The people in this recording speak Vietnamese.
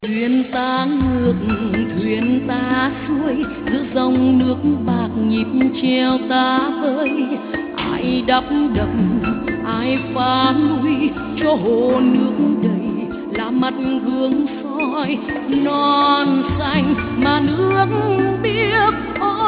Thuyền ta ngược, thuyền ta xuôi, giữa dòng nước bạc nhịp treo ta vơi. Ai đắp đập, ai phá núi, cho hồ nước đầy là mặt gương soi non xanh mà nước biếc.